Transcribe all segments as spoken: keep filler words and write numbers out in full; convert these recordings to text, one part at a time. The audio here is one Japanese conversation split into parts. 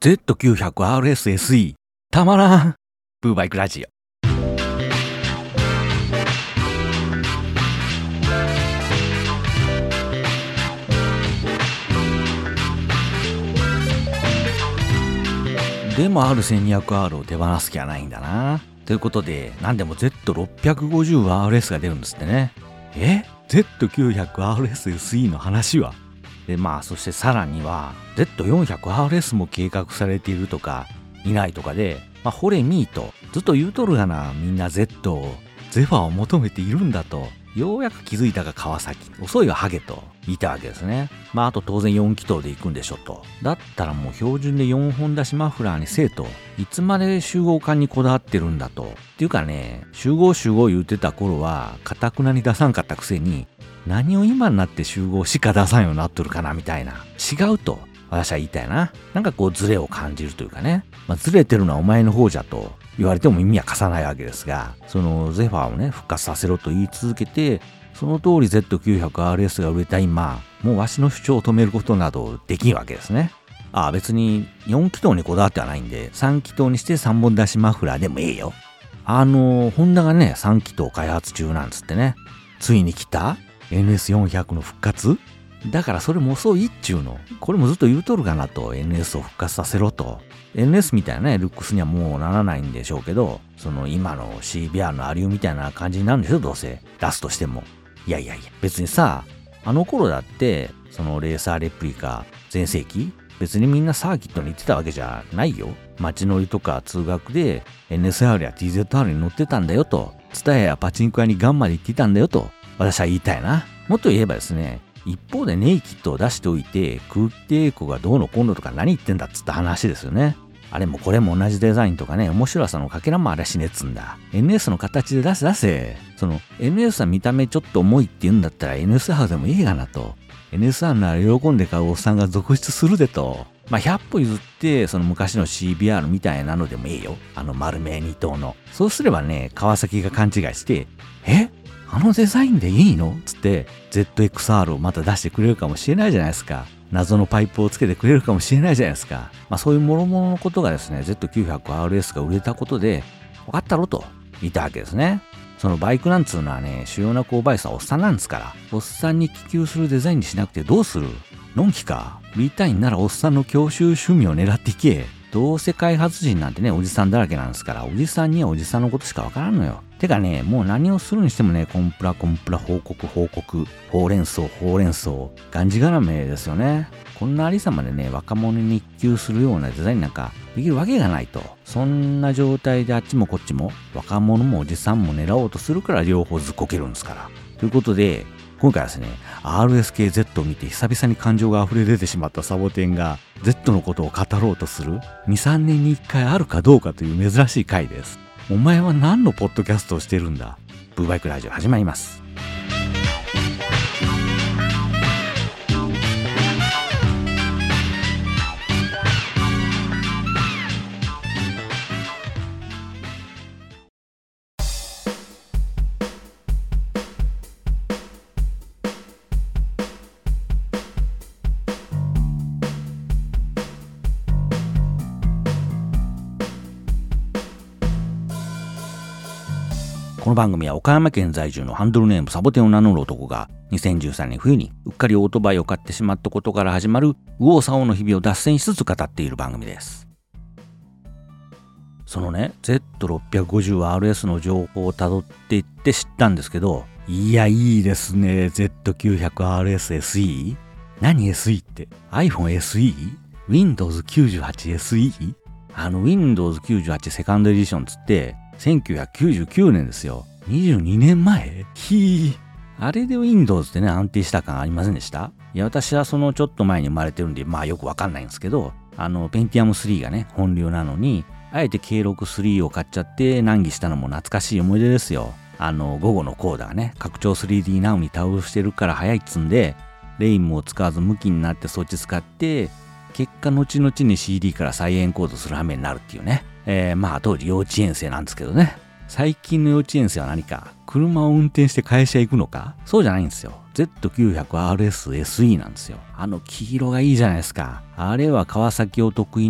ゼットきゅうひゃくアールエスエスイー たまらんブーバイクラジオ。でも アールせんにひゃくアール を手放す気はないんだな。ということで、なんでも ゼットろっぴゃくごじゅうアールエス が出るんですってね。え ?ゼットきゅうひゃくアールエスエスイー の話はで、まあ、そしてさらには ゼットよんひゃくアールエス も計画されているとか、いないとかで、まあ、ほれミーとずっと言うとるがな、みんな Z を、ゼファーを求めているんだと。ようやく気づいたが川崎。遅いはハゲと言ったわけですね。まああと当然よん気筒で行くんでしょと。だったらもう標準でよんほん出しマフラーにせえと。いつまで集合感にこだわってるんだと。っていうかね、集合集合言ってた頃は、かたくなに出さんかったくせに、何を今になって集合しか出さんようになっとるかなみたいな。違うと。私は言いたいな。なんかこうズレを感じるというかね。まあズレてるのはお前の方じゃと。言われても耳は貸さないわけですが、そのゼファーをね、復活させろと言い続けて、その通り ゼットきゅうひゃくアールエス が売れた今、もうわしの主張を止めることなどできんわけですね。ああ、別によん気筒にこだわってはないんで、さん気筒にしてさんぼん出しマフラーでもええよ。あの、ホンダがね、さん気筒開発中なんつってね。ついに来た エヌエスよんひゃく の復活だからそれも遅いっちゅうの。これもずっと言うとるかなと、エヌエス を復活させろと。エヌエス みたいなね、ルックスにはもうならないんでしょうけど、その今の シービーアール のアリューみたいな感じになるんでしょ、どうせ。出すとしても。いやいやいや、別にさ、あの頃だって、そのレーサーレプリカ全盛期、別にみんなサーキットに行ってたわけじゃないよ。街乗りとか通学で エヌエスアール や ティーゼットアール に乗ってたんだよと。ツタヤやパチンコ屋にガンまで行ってたんだよと。私は言いたいな。もっと言えばですね、一方でネイキッドを出しておいて空気抵抗がどうのこうのとか何言ってんだっつった話ですよね。あれもこれも同じデザインとかね、面白さのかけらもありゃしねっつんだ。エヌエス の形で出せ出せ。その エヌエス は見た目ちょっと重いって言うんだったら エヌエスアール でもいいがなと。エヌエスアール なら喜んで買うおっさんが続出するでと。まあひゃっぽ譲ってその昔の シービーアール みたいなのでもいいよ。あの丸めに筒の。そうすればね、川崎が勘違いして、えあのデザインでいいのつって ゼットエックスアール をまた出してくれるかもしれないじゃないですか。謎のパイプをつけてくれるかもしれないじゃないですか。まあそういう諸々のことがですね、ゼットきゅうひゃくアールエス が売れたことで、分かったろと言ったわけですね。そのバイクなんつうのはね、主要な購買者はおっさんなんですから、おっさんに気球するデザインにしなくてどうする？のんきか。売りたいんならおっさんの教習趣味を狙っていけ。どうせ開発人なんてね、おじさんだらけなんですから、おじさんにはおじさんのことしかわからんのよ。てかね、もう何をするにしてもね、コンプラコンプラ報告報告、ほうれん草ほうれん草、がんじがらめですよね。こんなありさまでね、若者に一級するようなデザインなんかできるわけがないと。そんな状態であっちもこっちも、若者もおじさんも狙おうとするから両方ずっこけるんですから。ということで、今回はですね、アールエス 系 Z を見て久々に感情が溢れ出てしまったサボテンが Z のことを語ろうとするに、さんねんにいっかいあるかどうかという珍しい回です。お前は何のポッドキャストをしてるんだ？ブーバイクラジオ始まります。この番組は岡山県在住のハンドルネームサボテンを名乗る男がにせんじゅうさんねん冬にうっかりオートバイを買ってしまったことから始まる右往左往の日々を脱線しつつ語っている番組です。そのね ゼットろっぴゃくごじゅうアールエス の情報をたどっていって知ったんですけど、いやいいですね ゼットきゅうひゃくアールエスエスイー？ 何 エスイー って iPhone エスイー？ Windows きゅうじゅうはちエスイー？ あの Windows きゅうじゅうはちセカンドエディションつってせんきゅうひゃくきゅうじゅうきゅうねんですよ。にじゅうにねんまえ？ひー。あれで Windows ってね、安定した感ありませんでした？いや、私はそのちょっと前に生まれてるんで、まあよくわかんないんですけど、あの、ペンティアムスリーがね、本流なのに、あえて ケーろくスリー を買っちゃって難儀したのも懐かしい思い出ですよ。あの、午後のコーダがね、拡張 スリーディー ナウに対応してるから早いっつんで、レイムを使わず向きになってそっち使って、結果後々に シーディー から再エンコードする羽目になるっていうね。えー、まあ当時幼稚園生なんですけどね。最近の幼稚園生は何か車を運転して会社行くのか？そうじゃないんですよ。ゼットきゅうひゃくアールエスエスイー なんですよ。あの黄色がいいじゃないですか。あれは川崎お得意の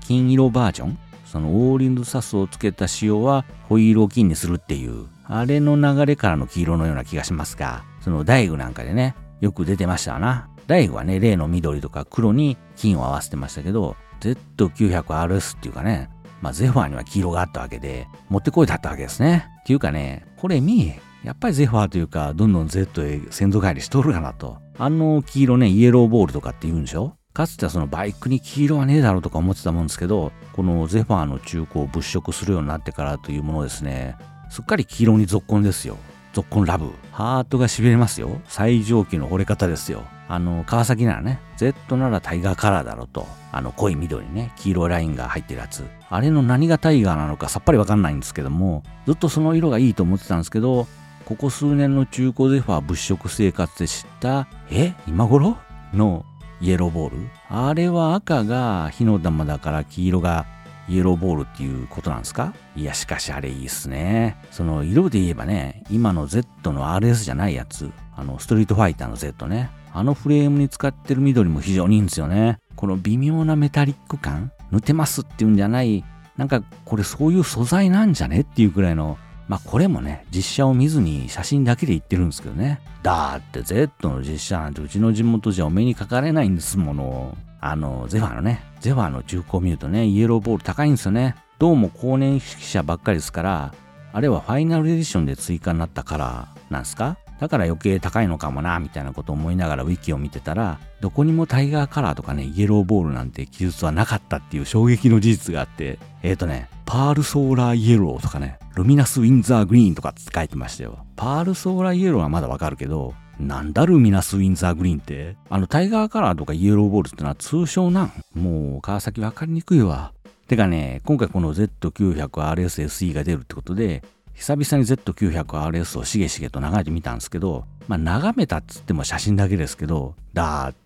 金色バージョン、そのオーリンドサスをつけた仕様はホイールを金にするっていう、あれの流れからの黄色のような気がしますが、そのダイグなんかでね、よく出てましたな。ダイグはね、例の緑とか黒に金を合わせてましたけど、ゼットきゅうひゃくアールエス っていうかね、まあゼファーには黄色があったわけで、持ってこいだったわけですね。っていうかね、これ見、やっぱりゼファーというか、どんどん Z へ先祖返りしとるかなと。あの黄色ね、イエローボールとかって言うんでしょ？かつてはそのバイクに黄色はねえだろうとか思ってたもんですけど、このゼファーの中古を物色するようになってからというものですね、すっかり黄色に続婚ですよ。続婚ラブ。ハートが痺れますよ。最上級の惚れ方ですよ。あの、川崎ならね、Z ならタイガーカラーだろうと。あの、濃い緑にね、黄色いラインが入ってるやつ。あれの何がタイガーなのかさっぱりわかんないんですけども、ずっとその色がいいと思ってたんですけど、ここ数年の中古ゼファー物色生活で知った、え今頃のイエローボール、あれは赤が火の玉だから黄色がイエローボールっていうことなんですか？いや、しかしあれいいっすね。その色で言えばね、今の Z の アールエス じゃないやつ、あのストリートファイターの Z ね、あのフレームに使ってる緑も非常にいいんですよね。この微妙なメタリック感、塗ってますっていうんじゃない、なんかこれそういう素材なんじゃねっていうくらいの、まあこれもね、実写を見ずに写真だけで言ってるんですけどね。だって Z の実写なんてうちの地元じゃお目にかかれないんですもの。あの、ゼファーのね、ゼファーの中古を見るとね、イエローボール高いんですよね。どうも後年式車ばっかりですから、あれはファイナルエディションで追加になったカラーなんですか？だから余計高いのかもな、みたいなことを思いながらウィキを見てたら、どこにもタイガーカラーとかね、イエローボールなんて記述はなかったっていう衝撃の事実があって、えーとね、パールソーラーイエローとかね、ルミナスウィンザーグリーンとかって書いてましたよ。パールソーラーイエローはまだわかるけど、なんだルミナスウィンザーグリーンって、あのタイガーカラーとかイエローボールってのは通称なん？もう川崎わかりにくいわ。てかね、今回この ゼットきゅうひゃくアールエスエスイー が出るってことで、久々に ゼットきゅうひゃくアールエス をしげしげと眺めてみたんですけど、まあ眺めたっつっても写真だけですけど、だって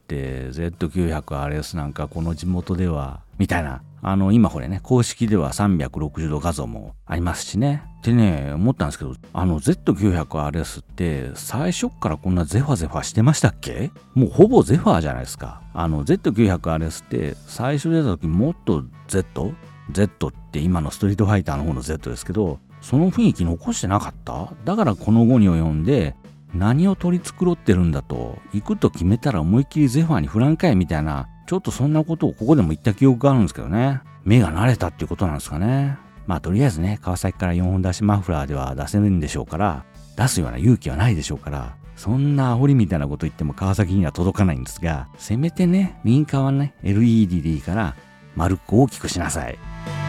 ゼットきゅうひゃくアールエス なんかこの地元では、みたいな。あの、今これね、公式ではさんびゃくろくじゅうど画像もありますしね。ってね、思ったんですけど、あの ゼットきゅうひゃくアールエス って最初っからこんなゼファゼファしてましたっけ？もうほぼゼファーじゃないですか。あの ゼットきゅうひゃくアールエス って最初出た時もっと Z？Z って今のストリートファイターの方の Z ですけど、その雰囲気残してなかった？だからこの後に及んで、何を取り繕ってるんだと、行くと決めたら思いっきりゼファーにフランかいみたいな、ちょっとそんなことをここでも言った記憶があるんですけどね。目が慣れたっていうことなんですかね。まあとりあえずね、川崎からよんほん出しマフラーでは出せるんでしょうから、出すような勇気はないでしょうから、そんな煽りみたいなこと言っても川崎には届かないんですが、せめてね、右側はね、エルイーディー でいいから、丸く大きくしなさい。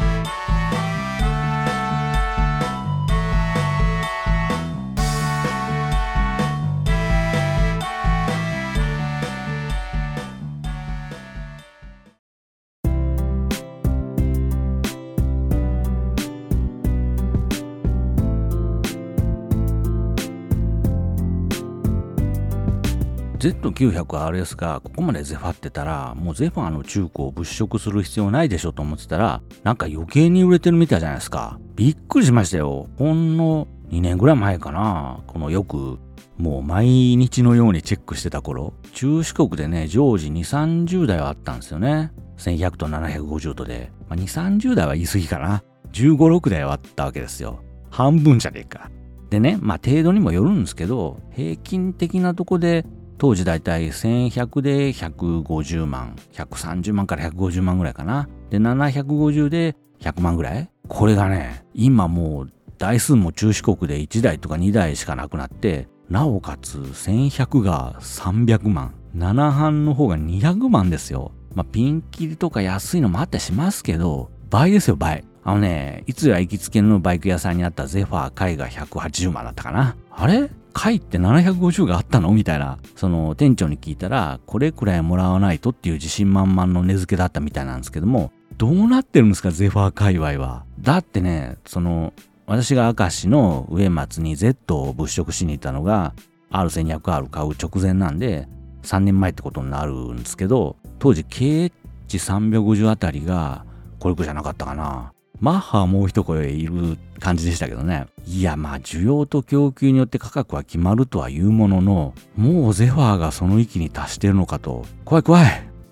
ゼットきゅうひゃくアールエス がここまでゼファってたら、もうゼファーの中古を物色する必要ないでしょと思ってたら、なんか余計に売れてるみたいじゃないですか。びっくりしましたよ。ほんのにねんぐらい前かな。このよく、もう毎日のようにチェックしてた頃、中四国でね、常時にじゅう、さんじゅうだいはあったんですよね。せんひゃくとななひゃくごじゅうとで。まあ、にじゅう、さんじゅうだいは言い過ぎかな。じゅうご、ろくだいはあったわけですよ。半分じゃねえか。でね、まあ程度にもよるんですけど、平均的なとこで、当時だいたいせんひゃくでひゃくごじゅうまん、ひゃくさんじゅうまんからひゃくごじゅうまんぐらいかな。で、ななひゃくごじゅうでひゃくまんぐらい。これがね、今もう台数も中四国でいちだいとかにだいしかなくなって、なおかつせんひゃくがさんびゃくまん、なな班の方がにひゃくまんですよ。まあ、ピンキリとか安いのもあったりしますけど、倍ですよ、倍。あのね、いつや行きつけのバイク屋さんにあったゼファーカイがひゃくはちじゅうまんだったかな。あれカイってななひゃくごじゅうがあったのみたいな。その店長に聞いたら、これくらいもらわないとっていう自信満々の値付けだったみたいなんですけども、どうなってるんですか、ゼファー界隈は。だってね、その、私が明石の上松に Z を物色しに行ったのが アールせんにひゃくアール 買う直前なんで、さんねんまえってことになるんですけど、当時 ケーエイチさんびゃくごじゅう あたりが、これくらいじゃなかったかな。マッハはもう一声いる感じでしたけどね。いや、まあ需要と供給によって価格は決まるとはいうものの、もうゼファーがその域に達してるのかと。怖い怖い。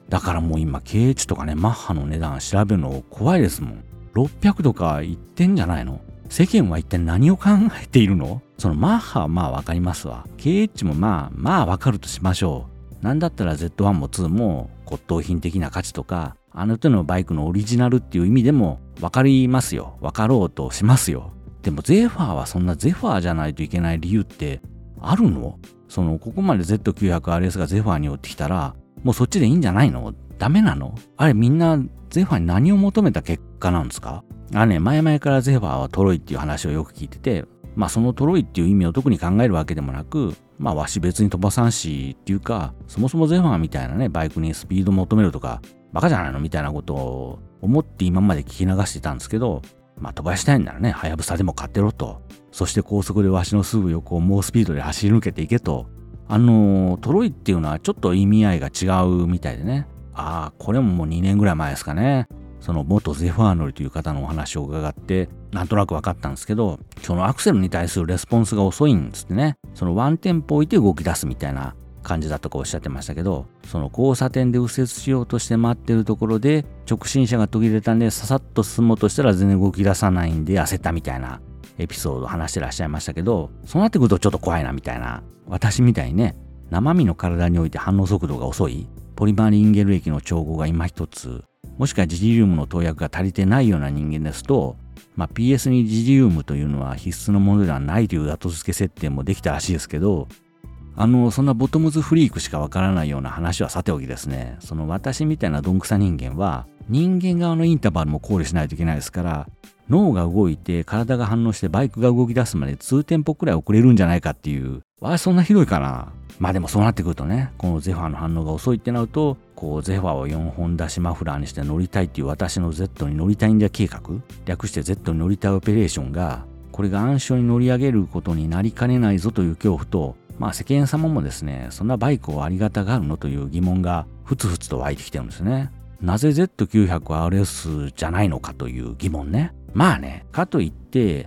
だからもう今 ケーエイチ とかね、マッハの値段調べるの怖いですもん。ろっぴゃくとか言ってんじゃないの？世間は一体何を考えているの？そのマッハはまあわかりますわ。ケーエイチ もまあまあわかるとしましょう。なんだったら ゼットワン もツーも骨董品的な価値とか、あの手のバイクのオリジナルっていう意味でもわかりますよ。わかろうとしますよ。でもゼファーはそんなゼファーじゃないといけない理由ってあるの？そのここまで ゼットきゅうひゃくアールエス がゼファーに寄ってきたらもうそっちでいいんじゃないの？ダメなの？あれみんなゼファーに何を求めた結果なんですか？あね、前々からゼファーはトロイっていう話をよく聞いてて、まあそのトロイっていう意味を特に考えるわけでもなく、まあわし別に飛ばさんしっていうか、そもそもゼファーみたいなね、バイクにスピード求めるとか、バカじゃないのみたいなことを思って今まで聞き流してたんですけど、まあ飛ばしたいんならね、はやぶさでも買ってろと。そして高速でわしのすぐ横を猛スピードで走り抜けていけと。あのー、トロイっていうのはちょっと意味合いが違うみたいでね。ああ、これももうにねんぐらい前ですかね。その元ゼファー乗りという方のお話を伺って、なんとなく分かったんですけど、そのアクセルに対するレスポンスが遅いんですってね。そのワンテンポ置いて動き出すみたいな感じだとかおっしゃってましたけど、その交差点で右折しようとして待ってるところで、直進車が途切れたんで、ささっと進もうとしたら全然動き出さないんで焦ったみたいなエピソードを話してらっしゃいましたけど、そうなってくるとちょっと怖いなみたいな。私みたいにね、生身の体において反応速度が遅い、ポリマーリンゲル液の調合が今一つ、もしくはジリウムの投薬が足りてないような人間ですと、まあ、ピーエス にジリウムというのは必須のものではないという後付け設定もできたらしいですけど、あの、そんなボトムズフリークしかわからないような話はさておきですね、その私みたいなどんくさ人間は、人間側のインターバルも考慮しないといけないですから、脳が動いて体が反応してバイクが動き出すまでにテンポくらい遅れるんじゃないかっていう、あ、そんなひどいかな。まあでもそうなってくるとね、このゼファーの反応が遅いってなると、こうゼファーをよんほん出しマフラーにして乗りたいっていう私の Z に乗りたいんじゃ計画、略して Z に乗りたいオペレーションが、これが暗礁に乗り上げることになりかねないぞという恐怖と、まあ世間様もですね、そんなバイクをありがたがるのという疑問がふつふつと湧いてきてるんですね。なぜ ゼットきゅうひゃくアールエス じゃないのかという疑問ね。まあね、かといって、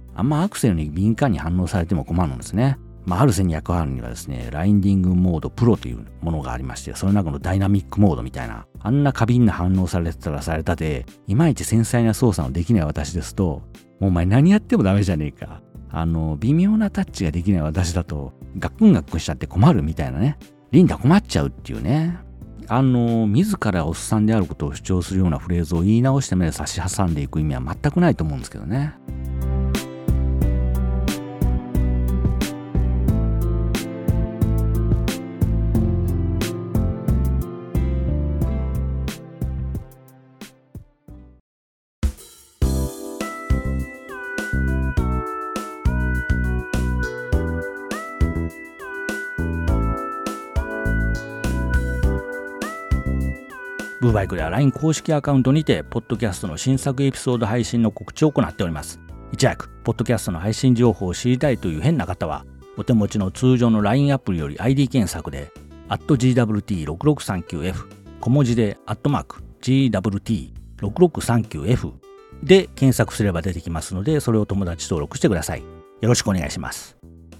あんまアクセルに敏感に反応されても困るんですね。まあ、ある戦略あるにはですね、ラインディングモードプロというものがありまして、その中のダイナミックモードみたいな、あんな過敏な反応されてたらされたで、いまいち繊細な操作のできない私ですと、もうお前何やってもダメじゃねえか。あの、微妙なタッチができない私だと、ガックンガックンしちゃって困るみたいなね。リンダ困っちゃうっていうね。あの、自らおっさんであることを主張するようなフレーズを言い直してまで差し挟んでいく意味は全くないと思うんですけどね。ブーバイクでは ライン 公式アカウントにて、ポッドキャストの新作エピソード配信の告知を行っております。いち早く、ポッドキャストの配信情報を知りたいという変な方は、お手持ちの通常の ライン アプリより アイディー 検索で、アット ジーダブリューティーろくろくさんきゅうエフ、小文字で、アットマーク、ジーダブリューティーろくろくさんきゅうエフ で検索すれば出てきますので、それを友達登録してください。よろしくお願いします。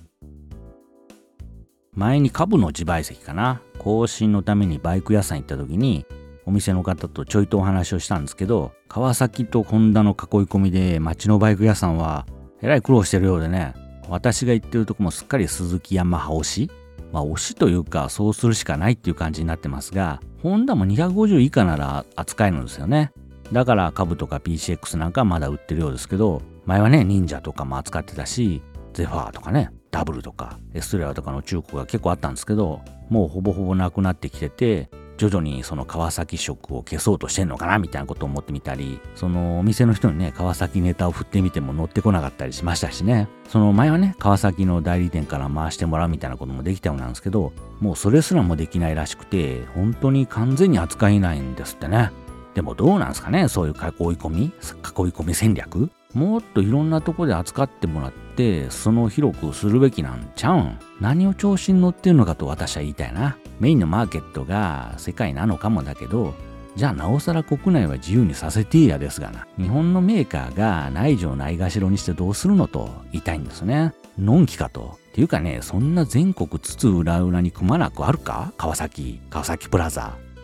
前に株の自賠責かな、更新のためにバイク屋さん行った時に、お店の方とちょいとお話をしたんですけど、川崎とホンダの囲い込みで町のバイク屋さんはえらい苦労してるようでね、私が行ってるとこもすっかり鈴木ヤマハ推し、まあ推しというかそうするしかないっていう感じになってますが、ホンダもにひゃくごじゅう以下なら扱えるんですよね。だから株とか ピーシーエックス なんかまだ売ってるようですけど、前はね忍者とかも扱ってたし、ゼファーとかね、ダブルとかエストレアとかの中古が結構あったんですけど、もうほぼほぼなくなってきてて、徐々にその川崎色を消そうとしてんのかなみたいなことを思ってみたり、そのお店の人にね川崎ネタを振ってみても乗ってこなかったりしましたしね。その前はね川崎の代理店から回してもらうみたいなこともできたようなんですけど、もうそれすらもできないらしくて、本当に完全に扱えないんですってね。でもどうなんですかね、そういう囲い込み囲い込み戦略、もっといろんなとこで扱ってもらってその広くするべきなんちゃうん。何を調子に乗ってるのかと私は言いたいな。メインのマーケットが世界なのかもだけど、じゃあなおさら国内は自由にさせてやですがな。日本のメーカーが内情ないがしろにしてどうするのと言いたいんですね。のんきかと。っていうかね、そんな全国津々浦々にくまなくあるか、川崎川崎プラザ。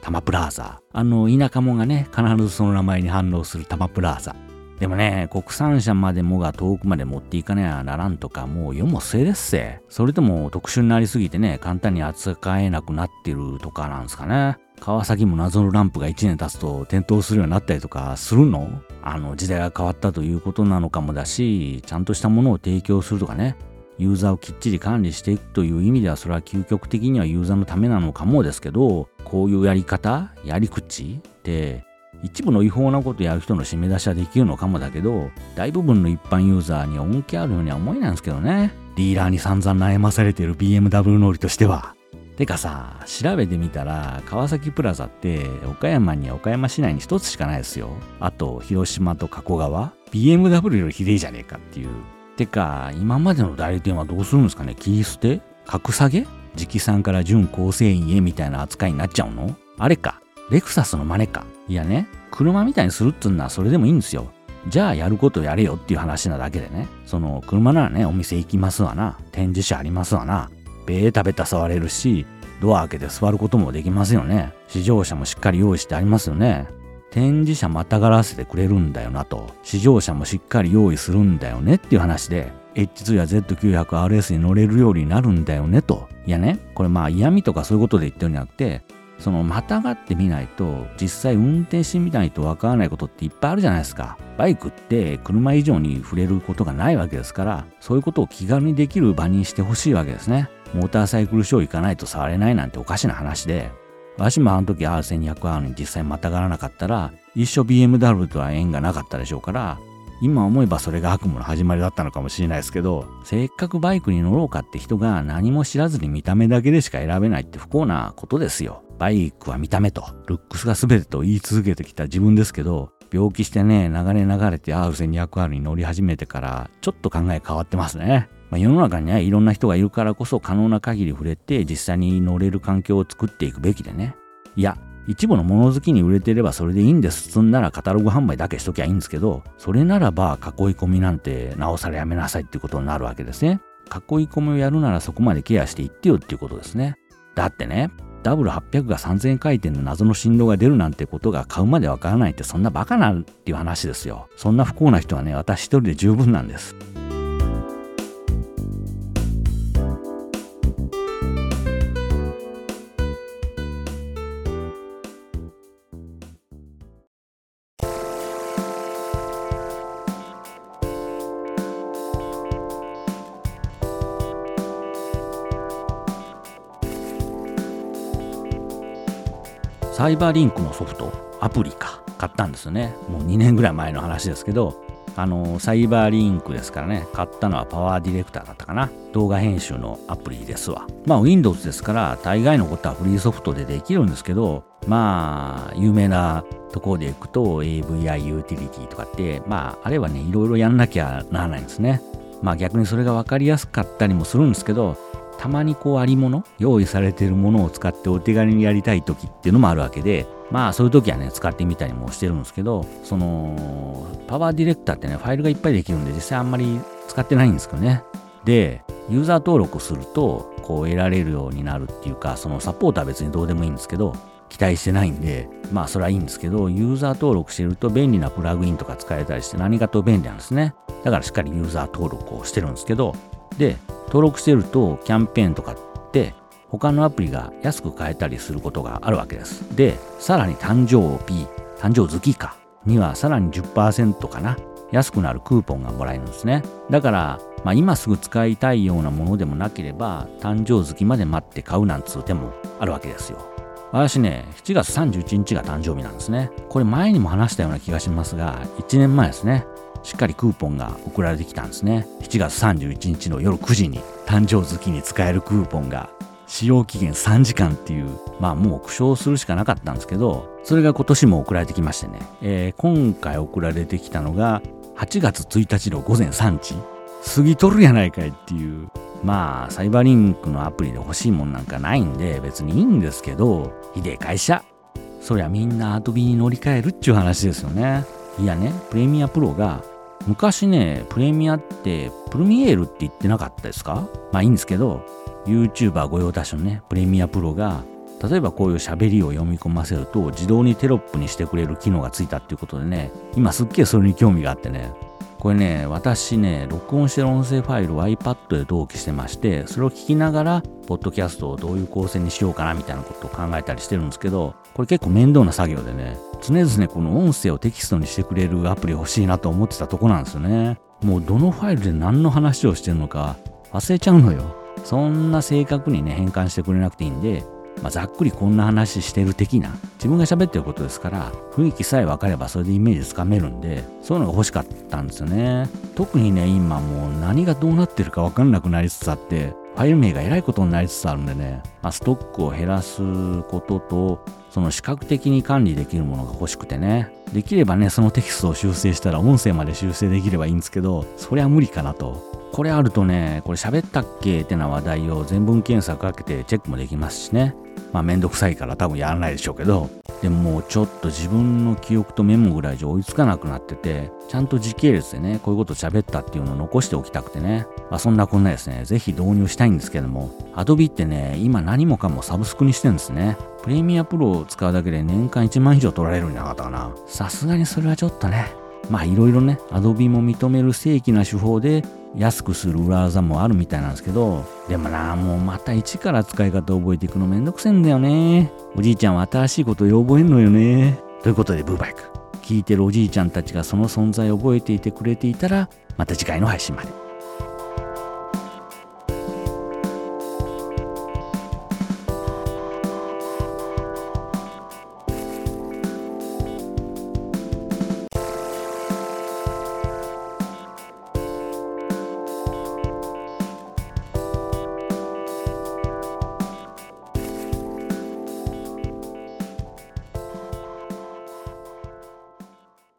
タマプラーザ。あの、田舎者がね、必ずその名前に反応するタマプラーザ。でもね、国産車までもが遠くまで持っていかねばならんとか、もう世も末ですせ。それとも特殊になりすぎてね、簡単に扱えなくなってるとかなんですかね。川崎も謎のランプがいちねん経つと点灯するようになったりとかするの？あの時代が変わったということなのかもだし、ちゃんとしたものを提供するとかね、ユーザーをきっちり管理していくという意味ではそれは究極的にはユーザーのためなのかもですけど、こういうやり方、やり口って一部の違法なことやる人の締め出しはできるのかもだけど、大部分の一般ユーザーには恩恵あるようには思えないんですけどね。ディーラーに散々悩まされている ビーエムダブリュー 乗りとしては。てかさ、調べてみたら川崎プラザって岡山には岡山市内に一つしかないですよ。あと広島と加古川 ビーエムダブリュー よりひでえじゃねえかっていう。てか今までの代理店はどうするんですかね。切り捨て？格下げ？直参から準構成員へみたいな扱いになっちゃうの？あれか、レクサスの真似か。いやね、車みたいにするっつうんならそれでもいいんですよ。じゃあやることやれよっていう話なだけでね。その車ならね、お店行きますわな、展示車ありますわな、べー食べた触れるし、ドア開けて座ることもできますよね。試乗車もしっかり用意してありますよね。展示車またがらせてくれるんだよなと。試乗車もしっかり用意するんだよねっていう話で、エイチツー や ゼットきゅうひゃくアールエス に乗れるようになるんだよねと。いやね、これまあ嫌味とかそういうことで言ってるんじゃなくて、そのまたがってみないと実際運転してみないとわからないことっていっぱいあるじゃないですか。バイクって車以上に触れることがないわけですから、そういうことを気軽にできる場にしてほしいわけですね。モーターサイクルショー行かないと触れないなんておかしな話で、私もあの時 アールせんにひゃくアール に実際またがらなかったら一生 ビーエムダブリュー とは縁がなかったでしょうから、今思えばそれが悪夢の始まりだったのかもしれないですけど、せっかくバイクに乗ろうかって人が何も知らずに見た目だけでしか選べないって不幸なことですよ。バイクは見た目とルックスが全てと言い続けてきた自分ですけど、病気してね、流れ流れて アールせんにひゃくアール に乗り始めてからちょっと考え変わってますね。まあ、世の中にね、いろんな人がいるからこそ可能な限り触れて実際に乗れる環境を作っていくべきでね。いや、一部の物好きに売れてればそれでいいんです。つんならカタログ販売だけしときゃいいんですけど、それならば囲い込みなんてなおさらやめなさいっていうことになるわけですね。囲い込みをやるならそこまでケアしていってよっていうことですね。だってね、ダブルはっぴゃくがさんぜんえん回転の謎の振動が出るなんてことが買うまでわからないってそんなバカなっていう話ですよ。そんな不幸な人はね、私一人で十分なんです。サイバーリンクのソフト、アプリか、買ったんですよね。もうにねんぐらい前の話ですけど、あの、サイバーリンクですからね、買ったのはパワーディレクターだったかな。動画編集のアプリですわ。まあ Windows ですから、大概のことはフリーソフトでできるんですけど、まあ、有名なところでいくと エーブイアイ ユーティリティとかって、まあ、あれはね、いろいろやんなきゃならないんですね。まあ逆にそれがわかりやすかったりもするんですけど、たまにこうありもの、用意されているものを使ってお手軽にやりたい時っていうのもあるわけで、まあそういう時はね、使ってみたりもしてるんですけど、その、パワーディレクターってね、ファイルがいっぱいできるんで、実際あんまり使ってないんですけどね。で、ユーザー登録すると、こう得られるようになるっていうか、そのサポートは別にどうでもいいんですけど、期待してないんで、まあそれはいいんですけど、ユーザー登録してると便利なプラグインとか使えたりして何かと便利なんですね。だからしっかりユーザー登録をしてるんですけど、で、登録してるとキャンペーンとかって他のアプリが安く買えたりすることがあるわけです。で、さらに誕生日、誕生月かにはさらに じゅっパーセント かな、安くなるクーポンがもらえるんですね。だから、まあ今すぐ使いたいようなものでもなければ、誕生月まで待って買うなんつう手もあるわけですよ。私ね、しちがつさんじゅういちにちが誕生日なんですね。これ前にも話したような気がしますが、いちねんまえですね。しっかりクーポンが送られてきたんですね。しちがつさんじゅういちにちの夜くじに誕生月に使えるクーポンが使用期限さんじかんっていう、まあもう苦笑するしかなかったんですけど、それが今年も送られてきましてね、えー、今回送られてきたのがはちがつついたちのごぜんさんじ、過ぎとるやないかいっていう。まあサイバーリンクのアプリで欲しいもんなんかないんで別にいいんですけど、ひでえ会社、そりゃみんなアドビに乗り換えるっちゅう話ですよね。いやね、プレミアプロが昔ね、プレミアってプルミエールって言ってなかったですか？まあいいんですけど、YouTuber 御用達のね、プレミアプロが例えばこういう喋りを読み込ませると自動にテロップにしてくれる機能がついたっていうことでね、今すっげえそれに興味があってね、これね、私ね、録音してる音声ファイルを iPad で同期してまして、それを聞きながら、ポッドキャストをどういう構成にしようかなみたいなことを考えたりしてるんですけど、これ結構面倒な作業でね、常々この音声をテキストにしてくれるアプリ欲しいなと思ってたとこなんですよね。もうどのファイルで何の話をしてるのか忘れちゃうのよ。そんな正確にね、変換してくれなくていいんで、まあ、ざっくりこんな話してる的な、自分が喋ってることですから、雰囲気さえ分かればそれでイメージつかめるんで、そういうのが欲しかったんですよね。特にね、今もう何がどうなってるか分かんなくなりつつあって、ファイル名がえらいことになりつつあるんでね、まあ、ストックを減らすことと、その視覚的に管理できるものが欲しくてね、できればね、そのテキストを修正したら音声まで修正できればいいんですけど、そりゃ無理かなと。これあるとね、これ喋ったっけってな話題を全文検索かけてチェックもできますしね。まあめんどくさいから多分やらないでしょうけど、でももうちょっと自分の記憶とメモぐらいじゃ追いつかなくなってて、ちゃんと時系列でね、こういうこと喋ったっていうのを残しておきたくてね。まあそんなこんなですね、ぜひ導入したいんですけども、Adobe ってね、今何もかもサブスクにしてるんですね。プレミアプロを使うだけで年間いちまん以上取られるんじゃなかったかな。さすがにそれはちょっとね、まあいろいろね、Adobe も認める正規な手法で安くする裏技もあるみたいなんですけど、でもな、もうまた一から使い方を覚えていくのめんどくせえんだよね。おじいちゃんは新しいことを覚えんのよね。ということでブーバイク。聞いてるおじいちゃんたちがその存在を覚えていてくれていたら、また次回の配信まで。